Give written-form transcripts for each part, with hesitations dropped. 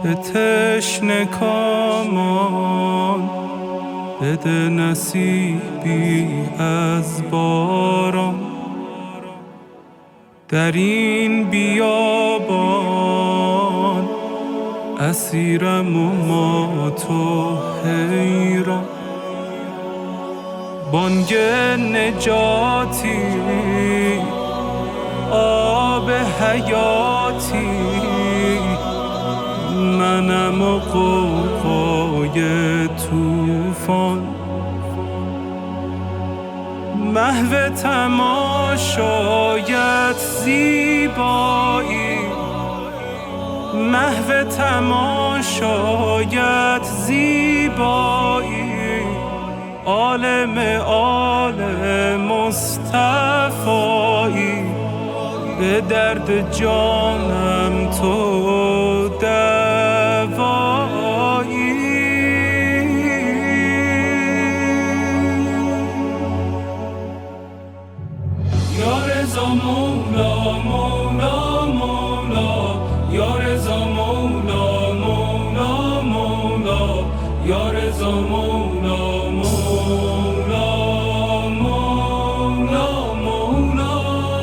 به تشنه کامان بده نصیبی از باران. در این بیابان اسیرم و ما تو حیران. بانگ نجاتی آب حیاتی، منم و غوغای طوفان. محو تماشایت زیبایی، محو تماشایت زیبایی. عالم عالم مصطفایی، به درد جانم تو دوایی. یا رضا مولا مولا مولا، یا رضا مولا مولا مولا، یا رضا مولا مولا مولا مولا،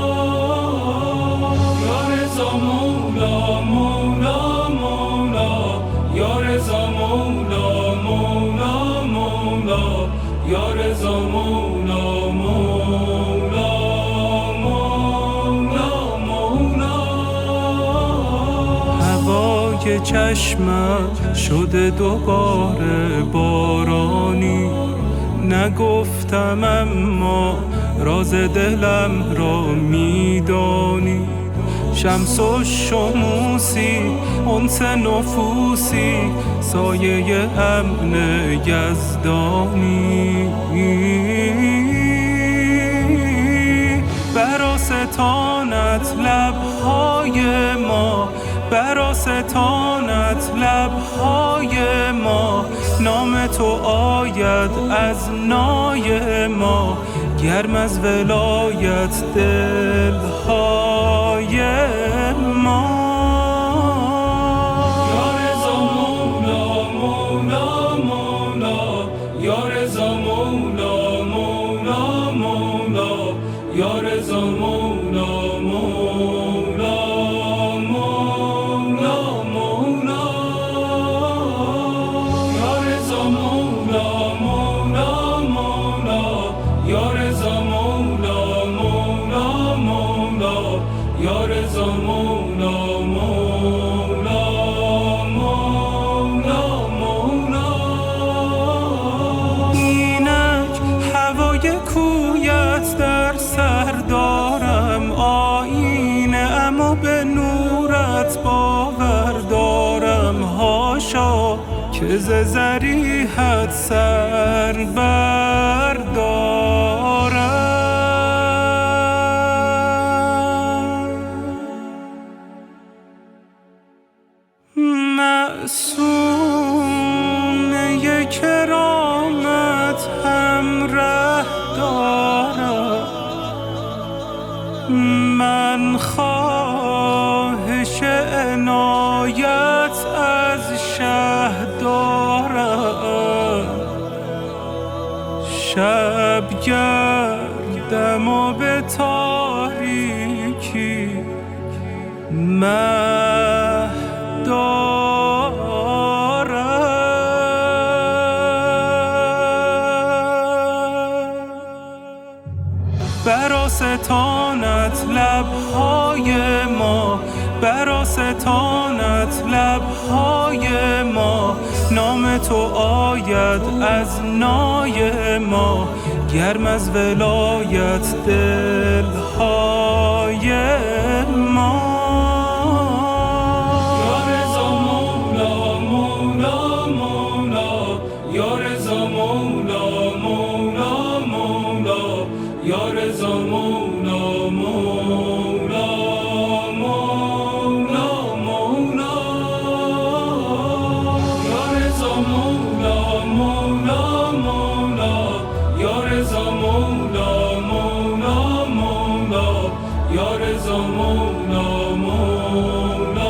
یا رضا مولا مولا مولا، یا رضا مولا مولا مولا، یا رضا مولا مولا. هوای چشمم شده دوباره بارانی، نگفتم اما راز دلم را میدانی. شمس و شموسی انس نفوسی، سایه امن یزدانی. برا ستانت لبهای ما، برا ستانت لبهای ما، نام تو آید از نای ما. گرم از ولایت دلهای ما. یا رضا مولا مولا مولا، یا رضا مولا مولا مولا، یا رضا مولا مولا مولا مولا، یا رضا مولا مولا مولا، یا رضا مولا مولا مولا، یا رضا مولا مولا مولا مولا. اینک هوای کویت در سر دارم آینه، اما به نورت باور دارم. هاشا که ز ضریحت سر بردارم. معصومه کرامت همره دارم، من خواهش عنایت از شه دارم. شب گردم و به تاریکی مه دارم. برا ستانت لبهای ما، برا ستانت لبهای ما، نام تو آید از نای ما. گرم از ولایت دلهای ما. یا رضا مولا مولا مولا، یا رضا مولا مولا مولا، یا رضا مولا مولا مولا مولا، یا رضا مولا مولا مولا، یا رضا مولا مولا مولا، یا رضا مولا مولا.